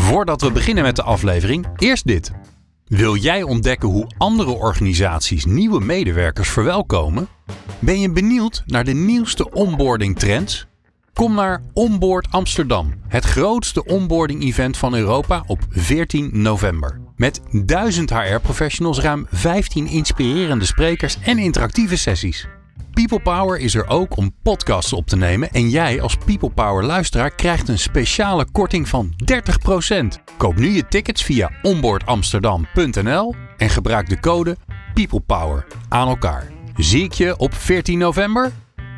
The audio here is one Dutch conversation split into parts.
Voordat we beginnen met de aflevering, eerst dit. Wil jij ontdekken hoe andere organisaties nieuwe medewerkers verwelkomen? Ben je benieuwd naar de nieuwste onboarding trends? Kom naar Onboard Amsterdam, het grootste onboarding event van Europa op 14 november. Met 1000 HR-professionals, ruim 15 inspirerende sprekers en interactieve sessies. People Power is er ook om podcasts op te nemen en jij als People Power luisteraar krijgt een speciale korting van 30%. Koop nu je tickets via onboardamsterdam.nl en gebruik de code People Power aan elkaar. Zie ik je op 14 november?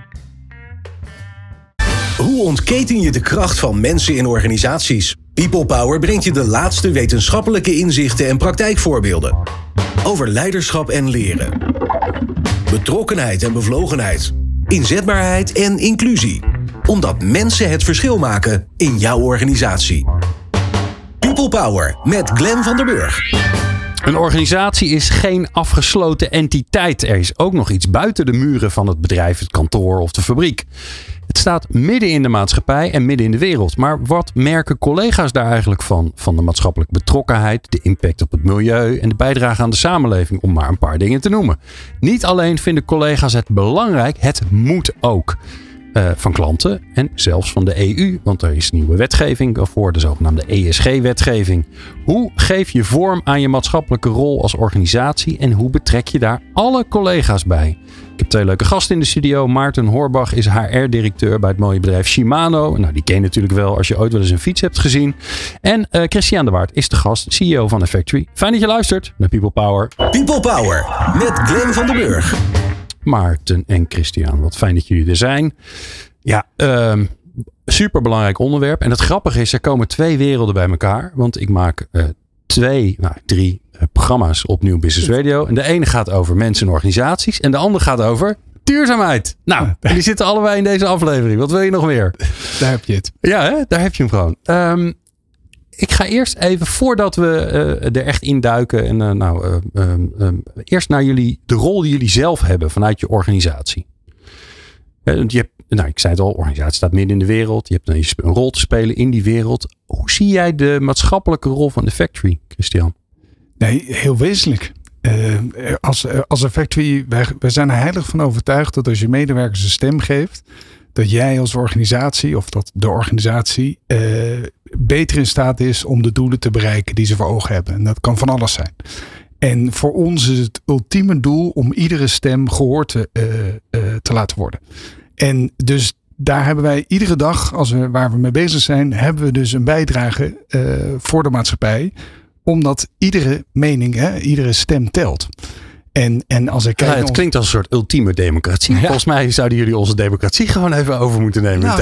Hoe ontketen je de kracht van mensen in organisaties? People Power brengt je de laatste wetenschappelijke inzichten en praktijkvoorbeelden. Over leiderschap en leren. Betrokkenheid en bevlogenheid. Inzetbaarheid en inclusie. Omdat mensen het verschil maken in jouw organisatie. People Power met Glenn van der Burg. Een organisatie is geen afgesloten entiteit. Er is ook nog iets buiten de muren van het bedrijf, het kantoor of de fabriek. Het staat midden in de maatschappij en midden in de wereld. Maar wat merken collega's daar eigenlijk van? Van de maatschappelijke betrokkenheid, de impact op het milieu en de bijdrage aan de samenleving, om maar een paar dingen te noemen. Niet alleen vinden collega's het belangrijk, het moet ook. Van klanten en zelfs van de EU. Want er is nieuwe wetgeving voor, de zogenaamde ESG-wetgeving. Hoe geef je vorm aan je maatschappelijke rol als organisatie en hoe betrek je daar alle collega's bij? Ik heb 2 leuke gasten in de studio. Maarten Horbach is HR-directeur bij het mooie bedrijf Shimano. Nou, die ken je natuurlijk wel als je ooit wel eens een fiets hebt gezien. En Christian de Waard is de gast, CEO van Effectory. Fijn dat je luistert naar People Power. People Power met Glenn van der Burg. Maarten en Christian, wat fijn dat jullie er zijn. Ja, superbelangrijk onderwerp. En het grappige is, er komen 2 werelden bij elkaar. Want ik maak 3 programma's op Nieuw Business Radio. En de ene gaat over mensen en organisaties. En de andere gaat over duurzaamheid. Nou, en die zitten allebei in deze aflevering. Wat wil je nog meer? Daar heb je het. Ja, hè? Daar heb je hem gewoon. Ik ga eerst even, voordat we er echt induiken. Eerst naar jullie, de rol die jullie zelf hebben vanuit je organisatie. Ik zei het al, organisatie staat midden in de wereld. Je hebt een rol te spelen in die wereld. Hoe zie jij de maatschappelijke rol van Effectory, Christian? Nee, heel wezenlijk. Als Effectory, wij zijn er heilig van overtuigd dat als je medewerkers een stem geeft, dat jij als organisatie of dat de organisatie beter in staat is om de doelen te bereiken die ze voor ogen hebben. En dat kan van alles zijn. En voor ons is het ultieme doel om iedere stem gehoord te laten worden. En dus daar hebben wij iedere dag, waar we mee bezig zijn, hebben we dus een bijdrage voor de maatschappij. Omdat iedere mening, iedere stem telt. En als ik kijk, het klinkt als een soort ultieme democratie. Ja. Volgens mij zouden jullie onze democratie gewoon even over moeten nemen.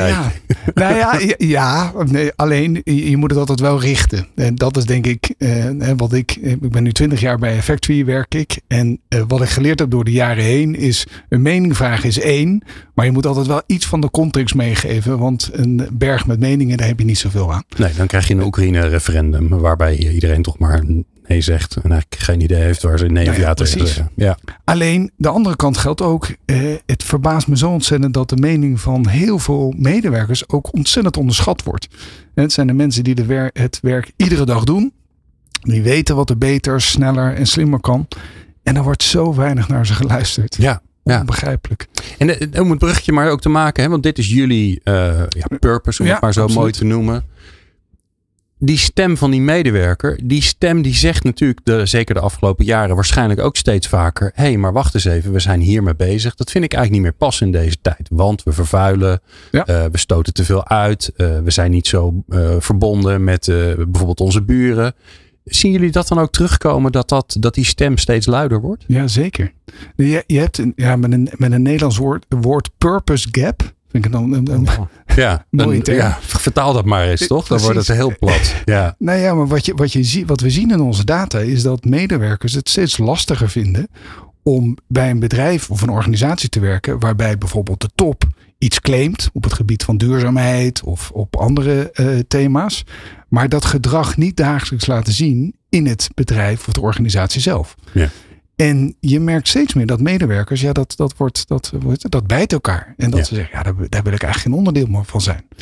Alleen je moet het altijd wel richten. En dat is denk ik wat ik ben nu 20 jaar bij Effectory werk ik. En wat ik geleerd heb door de jaren heen is, een mening vragen is 1. Maar je moet altijd wel iets van de context meegeven. Want een berg met meningen, daar heb je niet zoveel aan. Nee, dan krijg je een Oekraïne-referendum waarbij iedereen toch maar nee zegt en eigenlijk geen idee heeft waar ze nee of ja tegen zeggen. Ja. Alleen de andere kant geldt ook. Het verbaast me zo ontzettend dat de mening van heel veel medewerkers ook ontzettend onderschat wordt. Het zijn de mensen die het werk iedere dag doen. Die weten wat er beter, sneller en slimmer kan. En er wordt zo weinig naar ze geluisterd. Ja. Onbegrijpelijk. En om het bruggetje maar ook te maken, hè, want dit is jullie purpose, om het maar zo absoluut mooi te noemen. Die stem van die medewerker, die stem die zegt natuurlijk zeker de afgelopen jaren waarschijnlijk ook steeds vaker. Hé, maar wacht eens even, we zijn hiermee bezig. Dat vind ik eigenlijk niet meer passen in deze tijd. Want we vervuilen, we stoten te veel uit. We zijn niet zo verbonden met bijvoorbeeld onze buren. Zien jullie dat dan ook terugkomen dat die stem steeds luider wordt? Ja, zeker. Je hebt met een Nederlands woord purpose gap. Vind ik dan mooie term. Ja, vertaal dat maar eens, toch? Dan wordt het heel plat. Ja. Nou ja, maar wat we zien in onze data is dat medewerkers het steeds lastiger vinden om bij een bedrijf of een organisatie te werken waarbij bijvoorbeeld de top iets claimt op het gebied van duurzaamheid of op andere thema's. Maar dat gedrag niet dagelijks laten zien in het bedrijf of de organisatie zelf. Ja. En je merkt steeds meer dat medewerkers, dat bijt elkaar. En dat ze zeggen, daar wil ik eigenlijk geen onderdeel meer van zijn.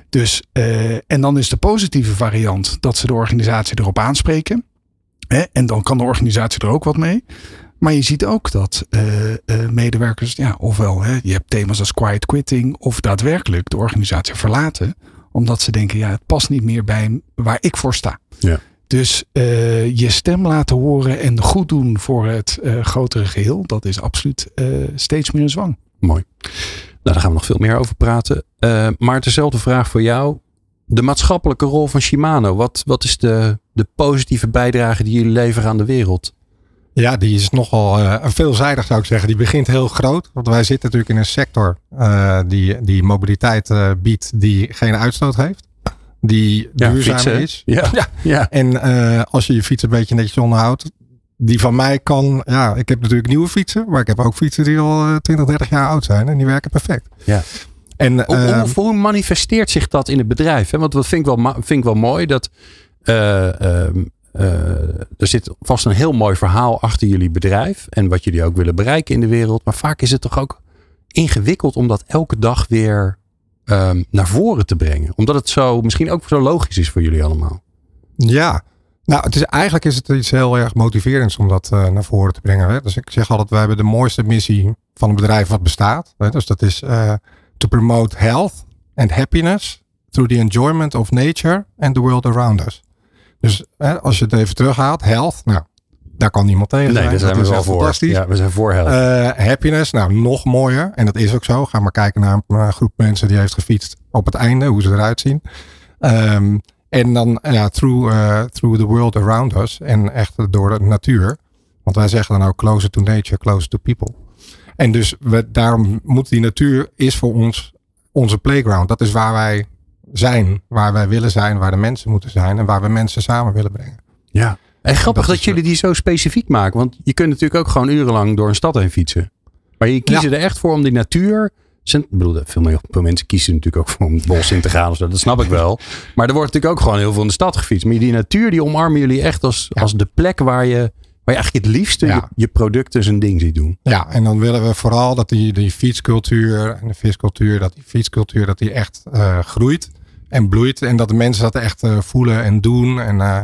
Dus, en dan is de positieve variant dat ze de organisatie erop aanspreken. En dan kan de organisatie er ook wat mee. Maar je ziet ook dat medewerkers, ofwel je hebt thema's als quiet quitting, of daadwerkelijk de organisatie verlaten. Omdat ze denken, het past niet meer bij waar ik voor sta. Ja. Dus je stem laten horen en goed doen voor het grotere geheel, dat is absoluut steeds meer een zwang. Mooi. Nou, daar gaan we nog veel meer over praten. Maar dezelfde vraag voor jou. De maatschappelijke rol van Shimano. Wat is de positieve bijdrage die jullie leveren aan de wereld? Ja, die is nogal veelzijdig, zou ik zeggen. Die begint heel groot. Want wij zitten natuurlijk in een sector die mobiliteit biedt die geen uitstoot heeft. Die duurzaam is. Ja. En als je fiets een beetje netjes onderhoudt. Die van mij kan. Ja, ik heb natuurlijk nieuwe fietsen. Maar ik heb ook fietsen die al 20, 30 jaar oud zijn. En die werken perfect. Ja. En, hoe manifesteert zich dat in het bedrijf? Hè? Want dat vind ik wel mooi. Dat er zit vast een heel mooi verhaal achter jullie bedrijf. En wat jullie ook willen bereiken in de wereld. Maar vaak is het toch ook ingewikkeld om dat elke dag weer naar voren te brengen. Omdat het misschien ook zo logisch is voor jullie allemaal. Ja, nou eigenlijk is het iets heel erg motiverends om dat naar voren te brengen. Hè? Dus ik zeg altijd, wij hebben de mooiste missie van een bedrijf wat bestaat. Hè? Dus dat is to promote health and happiness through the enjoyment of nature and the world around us. Dus als je het even terughaalt, health, nou, daar kan niemand tegen zijn. Nee, daar zijn we wel voor. Fantastisch. Ja, we zijn voor health. Happiness, nou, nog mooier. En dat is ook zo. Ga maar kijken naar een groep mensen die heeft gefietst op het einde, hoe ze eruit zien. En dan through the world around us. En echt door de natuur. Want wij zeggen dan ook closer to nature, closer to people. En dus daarom moet die natuur is voor ons onze playground. Dat is waar wij zijn, waar wij willen zijn, waar de mensen moeten zijn en waar we mensen samen willen brengen. Ja. En grappig dat jullie die zo specifiek maken. Want je kunt natuurlijk ook gewoon urenlang door een stad heen fietsen. Maar je kiezen er echt voor om die natuur. Ik bedoel, veel mensen kiezen natuurlijk ook voor om het bos in te gaan. Dat snap ik wel. Maar er wordt natuurlijk ook gewoon heel veel in de stad gefietst. Maar die natuur die omarmen jullie echt als de plek waar je eigenlijk het liefste je producten zijn ding ziet doen. Ja, en dan willen we vooral dat die fietscultuur en de viscultuur, dat die echt groeit en bloeit. En dat de mensen dat echt voelen en doen.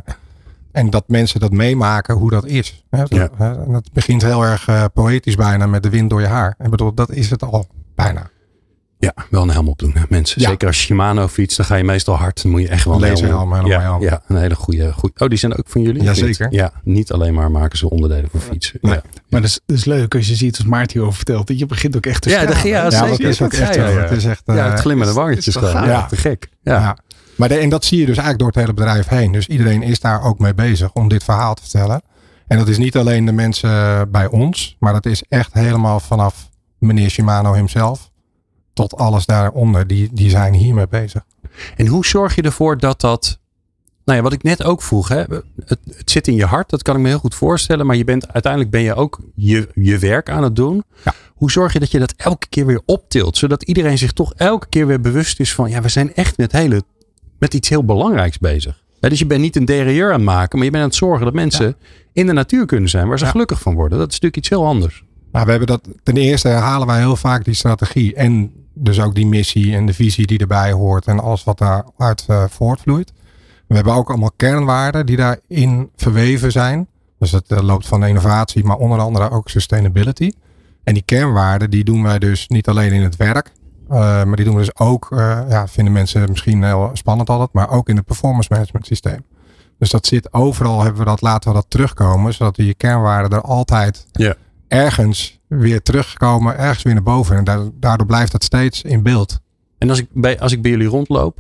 En dat mensen dat meemaken hoe dat is. En dat begint heel erg poëtisch bijna met de wind door je haar. Ik bedoel, dat is het al bijna. Ja, wel een helm opdoen, hè, mensen. Ja. Zeker als je Shimano fietst, dan ga je meestal hard. Dan moet je echt wel een helm. Ja, een hele goede. Oh, die zijn ook van jullie? Ja, zeker. Ja, niet alleen maar maken ze onderdelen voor fietsen. Nee. Ja. Maar dat is leuk als je ziet, als Maarten hierover vertelt, dat je begint ook echt te stralen. Dat is ook echt. Het is echt. Het glimmende wangetjes gewoon. Ja, te gek. Ja. Maar en dat zie je dus eigenlijk door het hele bedrijf heen. Dus iedereen is daar ook mee bezig om dit verhaal te vertellen. En dat is niet alleen de mensen bij ons, maar dat is echt helemaal vanaf meneer Shimano himself tot alles daaronder. Die zijn hiermee bezig. En hoe zorg je ervoor dat nou ja, wat ik net ook vroeg, hè, het zit in je hart, dat kan ik me heel goed voorstellen. Maar uiteindelijk ben je ook je werk aan het doen. Ja. Hoe zorg je dat je dat elke keer weer optilt? Zodat iedereen zich toch elke keer weer bewust is van, we zijn echt met iets heel belangrijks bezig. Dus je bent niet een derailleur aan het maken, maar je bent aan het zorgen dat mensen in de natuur kunnen zijn waar ze gelukkig van worden. Dat is natuurlijk iets heel anders. Nou, we hebben dat, ten eerste herhalen wij heel vaak die strategie en dus ook die missie en de visie die erbij hoort en alles wat daaruit voortvloeit. We hebben ook allemaal kernwaarden die daarin verweven zijn. Dus het loopt van innovatie, maar onder andere ook sustainability. En die kernwaarden die doen wij dus niet alleen in het werk. Maar die doen we dus ook, vinden mensen misschien heel spannend altijd, maar ook in het performance management systeem. Dus dat zit overal, laten we dat terugkomen, zodat die kernwaarden er altijd ergens weer terugkomen, ergens weer naar boven. En daardoor blijft dat steeds in beeld. En als ik bij jullie rondloop,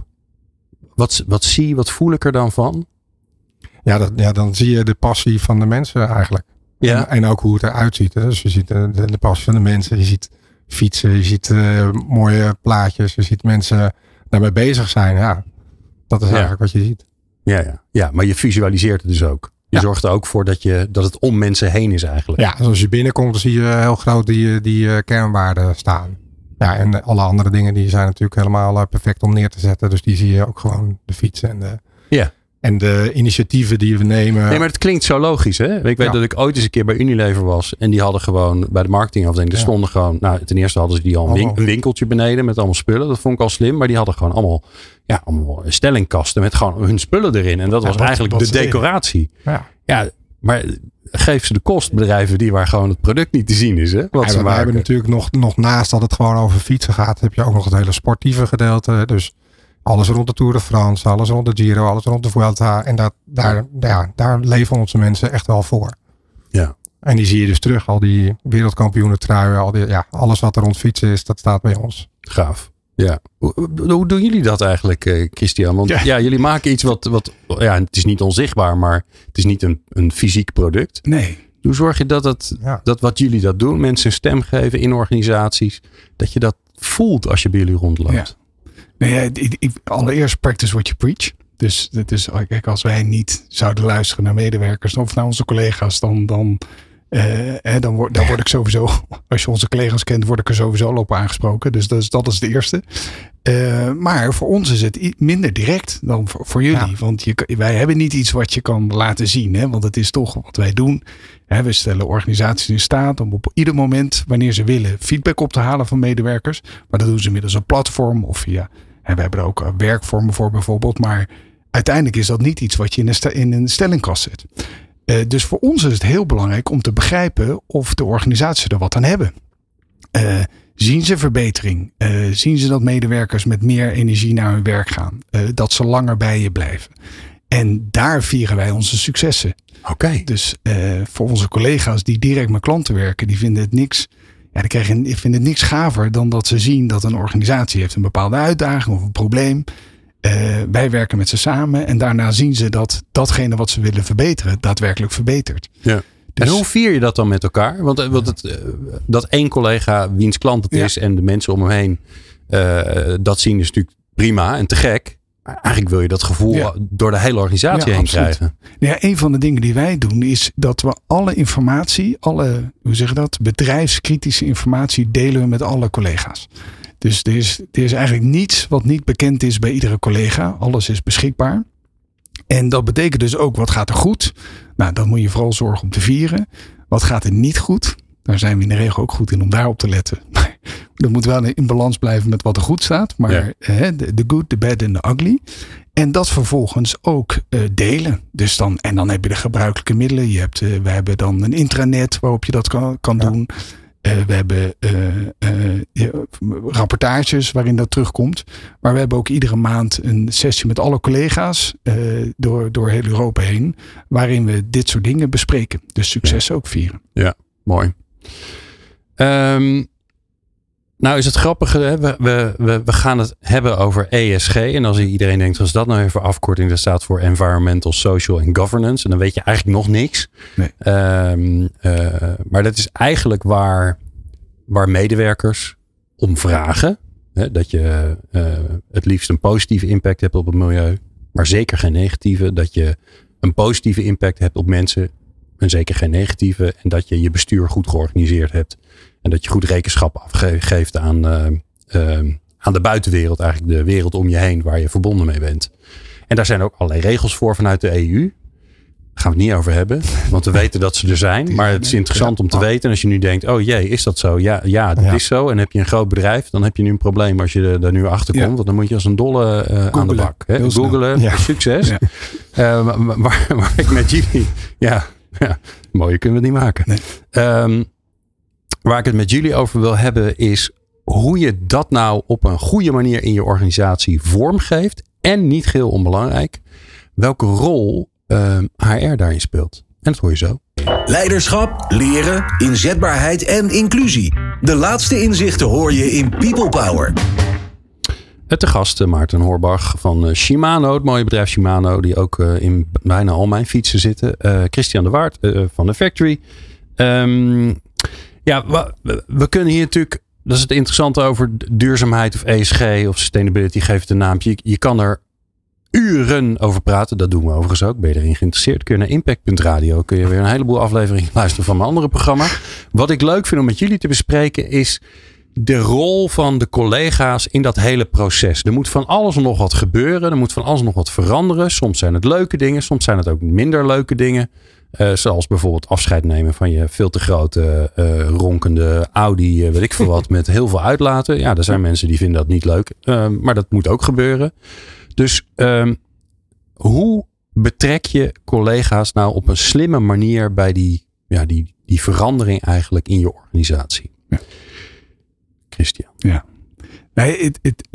wat voel ik er dan van? Dan zie je de passie van de mensen eigenlijk. Ja. En ook hoe het eruit ziet. Hè. Dus je ziet de passie van de mensen, je ziet fietsen, je ziet mooie plaatjes, je ziet mensen daarmee bezig zijn. Ja, dat is eigenlijk wat je ziet. Ja, maar je visualiseert het dus ook. Je zorgt er ook voor dat het om mensen heen is eigenlijk. Ja, dus als je binnenkomt, dan zie je heel groot die kernwaarden staan. Ja, en alle andere dingen die zijn natuurlijk helemaal perfect om neer te zetten. Dus die zie je ook gewoon, de fietsen en En de initiatieven die we nemen. Nee, maar het klinkt zo logisch, hè? Ik weet dat ik ooit eens een keer bij Unilever was. En die hadden gewoon bij de marketingafdeling. Er stonden gewoon. Nou, ten eerste hadden ze die al een winkeltje beneden met allemaal spullen. Dat vond ik al slim. Maar die hadden gewoon allemaal stellingkasten met gewoon hun spullen erin. En dat was eigenlijk de decoratie. Ja, maar geef ze de kost, bedrijven waar gewoon het product niet te zien is. Hè? Wat ze we hebben natuurlijk nog naast dat het gewoon over fietsen gaat, heb je ook nog het hele sportieve gedeelte. Dus alles rond de Tour de France, alles rond de Giro, alles rond de Vuelta. En daar leven onze mensen echt wel voor. Ja. En die zie je dus terug, al die wereldkampioenen truien, alles wat er rond fietsen is, dat staat bij ons. Gaaf. Ja. Hoe doen jullie dat eigenlijk, Christian? Want jullie maken iets wat het is niet onzichtbaar, maar het is niet een fysiek product. Nee. Hoe zorg je dat wat jullie dat doen, mensen een stem geven in organisaties, dat je dat voelt als je bij jullie rondloopt? Ja. Nee, allereerst practice what you preach. Dus kijk, als wij niet zouden luisteren naar medewerkers of naar onze collega's, dan word ik sowieso, als je onze collega's kent, word ik er sowieso al op aangesproken. Dus dat is het eerste. Maar voor ons is het minder direct dan voor jullie. Ja. Want wij hebben niet iets wat je kan laten zien. Hè? Want het is toch wat wij doen. We stellen organisaties in staat om op ieder moment, wanneer ze willen, feedback op te halen van medewerkers. Maar dat doen ze middels een platform of via. We hebben er ook werkvormen voor bijvoorbeeld. Maar uiteindelijk is dat niet iets wat je in een stellingkast zet. Dus voor ons is het heel belangrijk om te begrijpen of de organisaties er wat aan hebben. Zien ze verbetering? Zien ze dat medewerkers met meer energie naar hun werk gaan? Dat ze langer bij je blijven? En daar vieren wij onze successen. Oké. Dus voor onze collega's die direct met klanten werken, die vinden het niks. Ja, die vinden het niks gaver dan dat ze zien dat een organisatie heeft een bepaalde uitdaging of een probleem. Wij werken met ze samen en daarna zien ze dat datgene wat ze willen verbeteren daadwerkelijk verbetert. Ja. Dus, en hoe vier je dat dan met elkaar? Want dat één collega wiens klant het is en de mensen om hem heen dat zien is natuurlijk prima en te gek. Maar eigenlijk wil je dat gevoel door de hele organisatie heen krijgen. Ja, een van de dingen die wij doen is dat we alle informatie, bedrijfskritische informatie delen we met alle collega's. Dus er is eigenlijk niets wat niet bekend is bij iedere collega. Alles is beschikbaar. En dat betekent dus ook, wat gaat er goed? Nou, dan moet je vooral zorgen om te vieren. Wat gaat er niet goed? Daar zijn we in de regel ook goed in om daarop te letten. Dat moet wel in balans blijven met wat er goed staat. Maar de good, the bad en de ugly. En dat vervolgens ook delen. Dus dan heb je de gebruikelijke middelen. We hebben dan een intranet waarop je dat kan doen. We hebben rapportages waarin dat terugkomt. Maar we hebben ook iedere maand een sessie met alle collega's door heel Europa heen. Waarin we dit soort dingen bespreken. Dus succes ook vieren. Ja, mooi. Nou is het grappige, hè? We gaan het hebben over ESG. En als iedereen denkt, als dat nou even afkorting, dat staat voor Environmental, Social and Governance. En dan weet je eigenlijk nog niks. Nee. Maar dat is eigenlijk waar medewerkers om vragen. Hè? Dat je het liefst een positieve impact hebt op het milieu. Maar zeker geen negatieve. Dat je een positieve impact hebt op mensen. En zeker geen negatieve. En dat je je bestuur goed georganiseerd hebt. En dat je goed rekenschap afgeeft aan de buitenwereld. Eigenlijk de wereld om je heen waar je verbonden mee bent. En daar zijn ook allerlei regels voor vanuit de EU. Daar gaan we het niet over hebben. Want we weten dat ze er zijn. Maar het is interessant om te weten. En als je nu denkt, oh jee, is dat zo? Ja, dat is zo. En heb je een groot bedrijf, dan heb je nu een probleem als je daar nu achter komt. Want dan moet je als een dolle aan de bak. Hè? Googelen, succes. Ja. Waar ik met jullie... Ja, mooier kunnen we het niet maken. Nee. Waar ik het met jullie over wil hebben is hoe je dat nou op een goede manier in je organisatie vormgeeft. En niet geheel onbelangrijk, welke rol HR daarin speelt. En dat hoor je zo. Leiderschap, leren, inzetbaarheid en inclusie. De laatste inzichten hoor je in People Power. Te gast Maarten Horbach van Shimano, het mooie bedrijf Shimano, die ook in bijna al mijn fietsen zitten. Christian de Waard van The Factory. We kunnen hier natuurlijk, dat is het interessante over duurzaamheid of ESG of sustainability, geef het een naampje. Je kan er uren over praten. Dat doen we overigens ook. Ben je erin geïnteresseerd? Kun je naar Impact.radio. Kun je weer een heleboel afleveringen luisteren van mijn andere programma. Wat ik leuk vind om met jullie te bespreken is de rol van de collega's in dat hele proces. Er moet van alles en nog wat gebeuren. Er moet van alles en nog wat veranderen. Soms zijn het leuke dingen. Soms zijn het ook minder leuke dingen. Zoals bijvoorbeeld afscheid nemen van je veel te grote ronkende Audi. Weet ik veel wat. Met heel veel uitlaten. Ja, er zijn mensen die vinden dat niet leuk. Maar dat moet ook gebeuren. Dus hoe betrek je collega's nou op een slimme manier bij die verandering eigenlijk in je organisatie? Ja. Christian. Ja. Nee,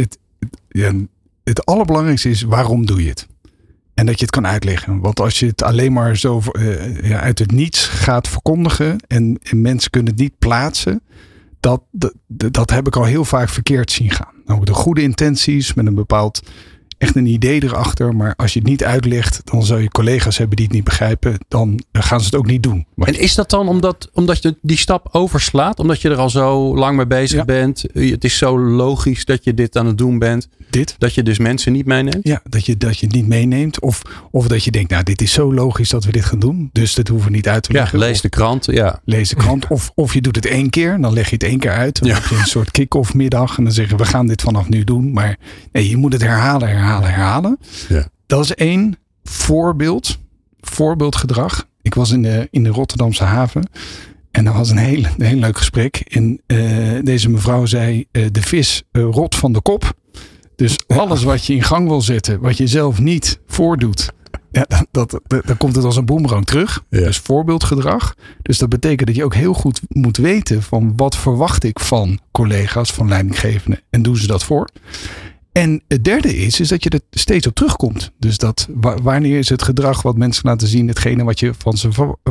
het allerbelangrijkste is waarom doe je het? En dat je het kan uitleggen. Want als je het alleen maar zo uit het niets gaat verkondigen en mensen kunnen het niet plaatsen, dat heb ik al heel vaak verkeerd zien gaan. Nou, de goede intenties met een bepaald echt een idee erachter. Maar als je het niet uitlegt, dan zou je collega's hebben die het niet begrijpen. Dan gaan ze het ook niet doen. En is dat dan omdat je die stap overslaat? Omdat je er al zo lang mee bezig bent? Het is zo logisch dat je dit aan het doen bent? Dat je dus mensen niet meeneemt? Ja, dat je het niet meeneemt. Of dat je denkt, nou, dit is zo logisch dat we dit gaan doen. Dus dat hoeven we niet uit te leggen. Ja, lees de krant. Ja. Lees de krant. Of je doet het 1 keer. Dan leg je het 1 keer uit. Dan heb je een soort kick-off middag. En dan zeggen we gaan dit vanaf nu doen. Maar nee, je moet het herhalen. Ja. Dat is 1 voorbeeldgedrag. Ik was in de Rotterdamse haven. En dat was een heel leuk gesprek. En deze mevrouw zei, de vis rot van de kop. Dus alles wat je in gang wil zetten, wat je zelf niet voordoet, dan komt het als een boemerang terug. Ja. Dus voorbeeldgedrag. Dus dat betekent dat je ook heel goed moet weten van wat verwacht ik van collega's, van leidinggevenden. En doen ze dat voor? En het derde is dat je er steeds op terugkomt. Dus wanneer is het gedrag wat mensen laten zien, hetgene wat je van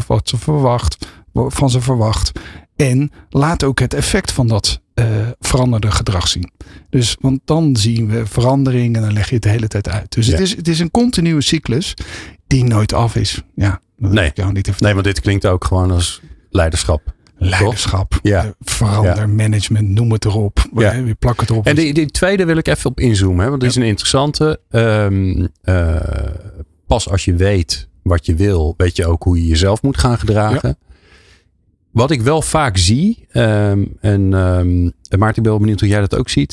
ze verwacht. En laat ook het effect van dat veranderde gedrag zien. Dus, want dan zien we verandering en dan leg je het de hele tijd uit. Dus het is een continue cyclus die nooit af is. Ja, dat nee, jou niet nee, want dit klinkt ook gewoon als leiderschap. Leiderschap, management, noem het erop. Je plak het erop. En die tweede wil ik even op inzoomen. Hè, want dit is een interessante. Pas als je weet wat je wil, weet je ook hoe je jezelf moet gaan gedragen. Ja. Wat ik wel vaak zie, en Maarten, ik ben wel benieuwd hoe jij dat ook ziet,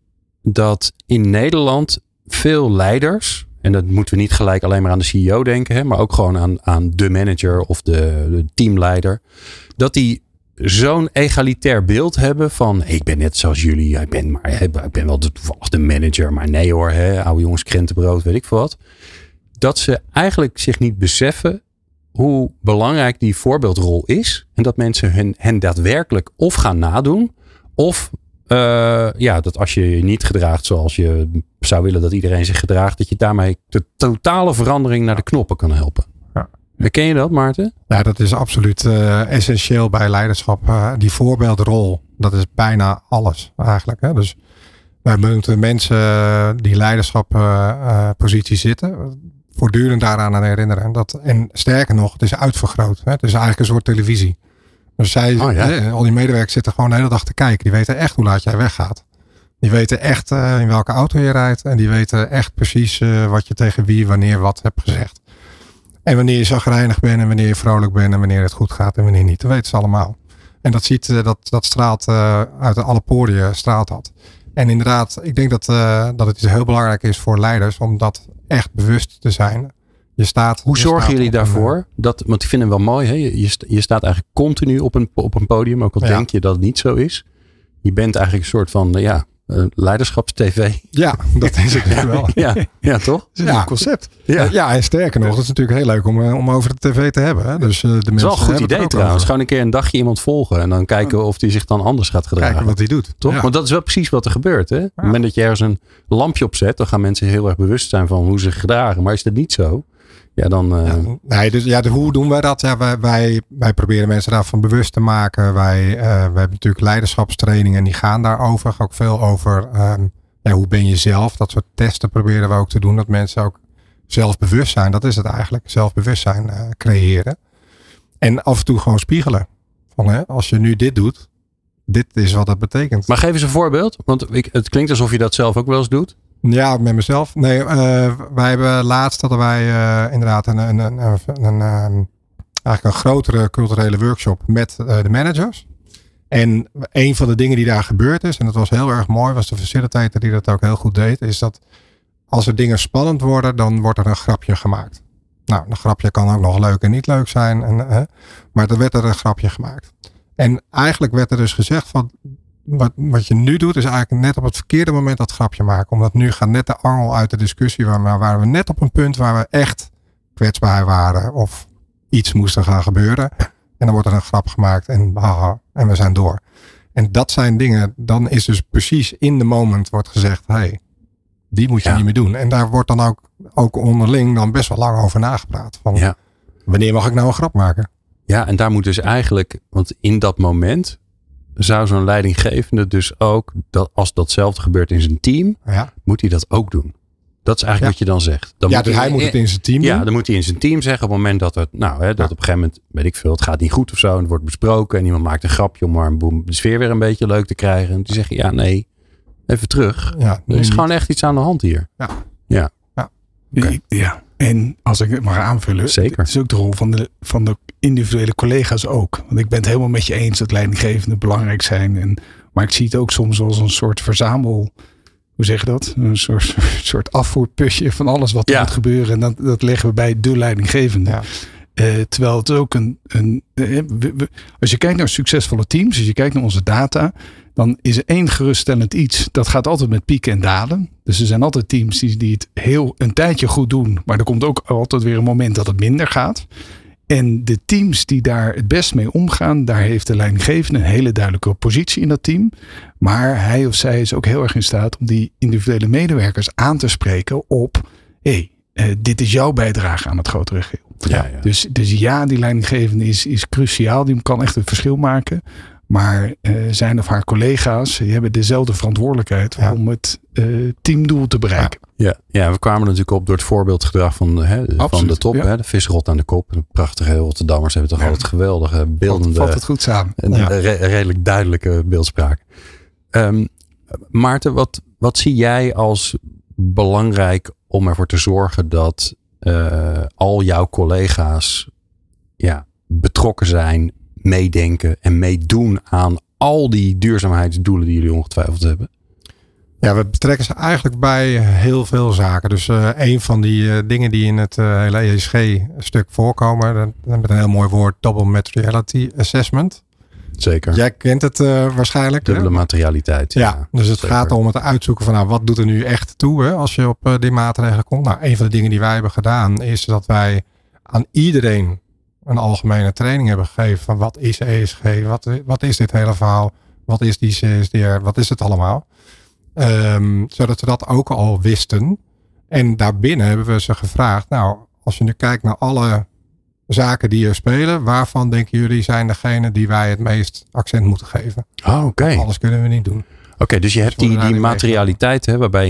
dat in Nederland veel leiders, en dat moeten we niet gelijk alleen maar aan de CEO denken, hè, maar ook gewoon aan de manager of de teamleider, dat die zo'n egalitair beeld hebben van, ik ben net zoals jullie, ik ben wel toevallig de manager, maar nee hoor, oude jongens krentenbrood, weet ik veel wat. Dat ze eigenlijk zich niet beseffen hoe belangrijk die voorbeeldrol is. En dat mensen hen daadwerkelijk of gaan nadoen. Of dat als je je niet gedraagt zoals je zou willen dat iedereen zich gedraagt. Dat je daarmee de totale verandering naar de knoppen kan helpen. Ja. Herken je dat, Maarten? Ja, dat is absoluut essentieel bij leiderschap. Die voorbeeldrol, dat is bijna alles eigenlijk. Hè? Dus wij moeten mensen die leiderschappositie zitten voortdurend daaraan aan herinneren. En sterker nog, het is uitvergroot. Hè? Het is eigenlijk een soort televisie. Dus al die medewerkers zitten gewoon de hele dag te kijken. Die weten echt hoe laat jij weggaat. Die weten echt in welke auto je rijdt. En die weten echt precies wat je tegen wie, wanneer, wat hebt gezegd. En wanneer je chagrijnig bent en wanneer je vrolijk bent en wanneer het goed gaat en wanneer niet. Dat weten ze allemaal. En dat straalt uit alle poriën straalt dat. En inderdaad, ik denk dat het heel belangrijk is voor leiders om dat echt bewust te zijn. Hoe zorgen jullie daarvoor? Want ik vind hem wel mooi. Hè? Je staat eigenlijk continu op een podium. Ook al denk je dat het niet zo is. Je bent eigenlijk een soort van leiderschapstv. Ja, dat is het wel. Ja, toch? Dat is een concept. Ja, en sterker nog, dat is natuurlijk heel leuk om over de tv te hebben. Hè? Dus, het is wel een goed idee trouwens. Gewoon een keer een dagje iemand volgen. En dan kijken of die zich dan anders gaat gedragen. Kijken wat hij doet. Toch? Ja. Want dat is wel precies wat er gebeurt. Hè? Op het moment dat je ergens een lampje op zet. Dan gaan mensen heel erg bewust zijn van hoe ze zich gedragen. Maar is dat niet zo? Ja, dan... Dus hoe doen wij dat? Ja, wij proberen mensen daarvan bewust te maken. Wij hebben natuurlijk leiderschapstrainingen en die gaan daarover. Ook veel over hoe ben je zelf. Dat soort testen proberen we ook te doen. Dat mensen ook zelfbewust zijn. Dat is het eigenlijk. Zelfbewustzijn creëren. En af en toe gewoon spiegelen. Van, als je nu dit doet, dit is wat dat betekent. Maar geef eens een voorbeeld. Want het klinkt alsof je dat zelf ook wel eens doet. Ja, met mezelf. Nee, wij hebben laatst hadden wij inderdaad eigenlijk een grotere culturele workshop met de managers. En een van de dingen die daar gebeurd is, en dat was heel erg mooi, was de facilitator die dat ook heel goed deed, is dat als er dingen spannend worden, dan wordt er een grapje gemaakt. Nou, een grapje kan ook nog leuk en niet leuk zijn, maar er werd er een grapje gemaakt. En eigenlijk werd er dus gezegd van, wat je nu doet is eigenlijk net op het verkeerde moment dat grapje maken. Omdat nu gaat net de angel uit de discussie, waar we net op een punt waar we echt kwetsbaar waren of iets moest gaan gebeuren. En dan wordt er een grap gemaakt en we zijn door. En dat zijn dingen, dan is dus precies in de moment wordt gezegd, hey, die moet je niet meer doen. En daar wordt dan ook onderling dan best wel lang over nagepraat. Van, wanneer mag ik nou een grap maken? Ja, en daar moet dus eigenlijk, want in dat moment zou zo'n leidinggevende dus ook, als datzelfde gebeurt in zijn team, moet hij dat ook doen. Dat is eigenlijk wat je dan zegt. Dus hij moet het in zijn team doen. Ja, dan moet hij in zijn team zeggen op het moment dat dat op een gegeven moment, weet ik veel, het gaat niet goed of zo. En het wordt besproken en iemand maakt een grapje om maar de sfeer weer een beetje leuk te krijgen. En die zeggen, nee, even terug. Ja, er is gewoon echt iets aan de hand hier. Ja. Okay. Ja. En als ik het mag aanvullen. Zeker. Het is ook de rol van de individuele collega's ook. Want ik ben het helemaal met je eens dat leidinggevenden belangrijk zijn. Maar ik zie het ook soms als een soort verzamel. Hoe zeg je dat? Een soort afvoerputje van alles wat er moet gebeuren. En dat leggen we bij de leidinggevende. Ja. Terwijl het ook als je kijkt naar succesvolle teams, als je kijkt naar onze data, dan is er één geruststellend iets. Dat gaat altijd met pieken en dalen. Dus er zijn altijd teams die het een tijdje goed doen. Maar er komt ook altijd weer een moment dat het minder gaat. En de teams die daar het best mee omgaan, daar heeft de leidinggevende een hele duidelijke positie in dat team. Maar hij of zij is ook heel erg in staat om die individuele medewerkers aan te spreken op, dit is jouw bijdrage aan het grotere geheel. Ja. Dus die leidinggevende is cruciaal. Die kan echt een verschil maken. Maar zijn of haar collega's die hebben dezelfde verantwoordelijkheid om het teamdoel te bereiken. Ja, we kwamen natuurlijk op door het voorbeeldgedrag van de top. Ja. De visrot aan de kop. De prachtige Rotterdammers hebben toch altijd geweldige beeldende. Valt het goed samen. Redelijk duidelijke beeldspraak. Maarten, wat zie jij als belangrijk om ervoor te zorgen dat al jouw collega's betrokken zijn, meedenken en meedoen aan al die duurzaamheidsdoelen die jullie ongetwijfeld hebben? Ja, we betrekken ze eigenlijk bij heel veel zaken. Dus een van die dingen die in het hele ESG-stuk voorkomen, met een heel mooi woord, Double Materiality Assessment. Zeker. Jij kent het waarschijnlijk. Dubbele materialiteit. Ja, dus het gaat om het uitzoeken van wat doet er nu echt toe als je op die maatregelen komt. Nou, een van de dingen die wij hebben gedaan is dat wij aan iedereen een algemene training hebben gegeven van wat is ESG, wat is dit hele verhaal, wat is die CSDR, wat is het allemaal. Zodat ze dat ook al wisten. En daarbinnen hebben we ze gevraagd, nou, als je nu kijkt naar alle zaken die er spelen, waarvan denken jullie zijn degene die wij het meest accent moeten geven? Oké. Alles kunnen we niet doen. Oké, dus je hebt die materialiteit, want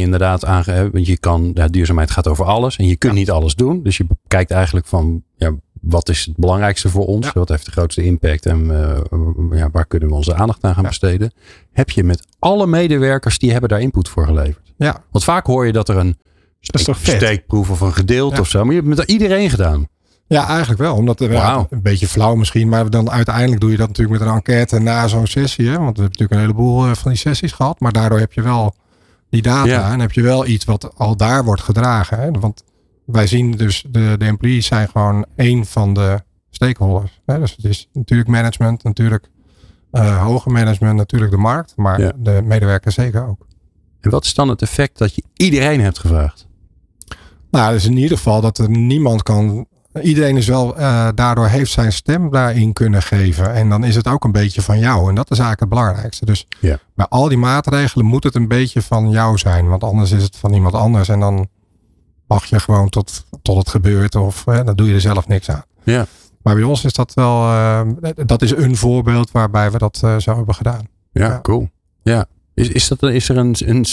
je kan, duurzaamheid gaat over alles en je kunt niet alles doen. Dus je kijkt eigenlijk van, wat is het belangrijkste voor ons? Ja. Wat heeft de grootste impact en waar kunnen we onze aandacht aan gaan besteden? Heb je met alle medewerkers die hebben daar input voor geleverd? Ja. Want vaak hoor je dat er een steekproef of een gedeelte of zo, maar je hebt met iedereen gedaan. Ja, eigenlijk wel. Omdat een beetje flauw misschien. Maar dan uiteindelijk doe je dat natuurlijk met een enquête na zo'n sessie. Hè? Want we hebben natuurlijk een heleboel van die sessies gehad. Maar daardoor heb je wel die data. En heb je wel iets wat al daar wordt gedragen. Hè? Want wij zien dus de employees zijn gewoon één van de stakeholders. Hè? Dus het is natuurlijk management. Natuurlijk hoger management. Natuurlijk de markt. Maar de medewerkers zeker ook. En wat is dan het effect dat je iedereen hebt gevraagd? Nou, dus in ieder geval dat er niemand kan. Iedereen is wel, daardoor heeft zijn stem daarin kunnen geven. En dan is het ook een beetje van jou. En dat is eigenlijk het belangrijkste. Dus bij al die maatregelen moet het een beetje van jou zijn. Want anders is het van iemand anders. En dan wacht je gewoon tot het gebeurt. Of dan doe je er zelf niks aan. Ja. Maar bij ons is dat wel, dat is een voorbeeld waarbij we dat zo hebben gedaan. Ja, cool. Ja. Is er